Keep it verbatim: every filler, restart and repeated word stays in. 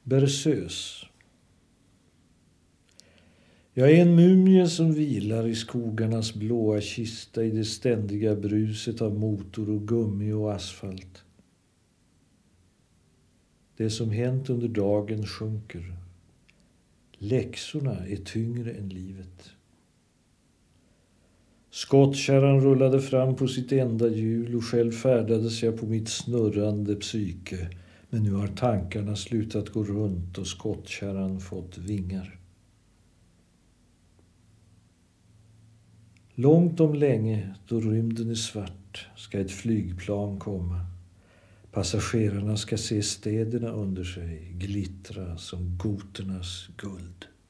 Berceuse. Jag är en mumie som vilar i skogarnas blåa kista i det ständiga bruset av motor och gummi och asfalt. Det som hänt under dagen sjunker. Läxorna är tyngre än livet. Skottkärran rullade fram på sitt enda hjul och själv färdades jag på mitt snurrande psyke. Men nu har tankarna slutat gå runt och skottkärran fått vingar. Långt om länge, då rymden är svart, ska ett flygplan komma. Passagerarna ska se städerna under sig glittra som goternas guld.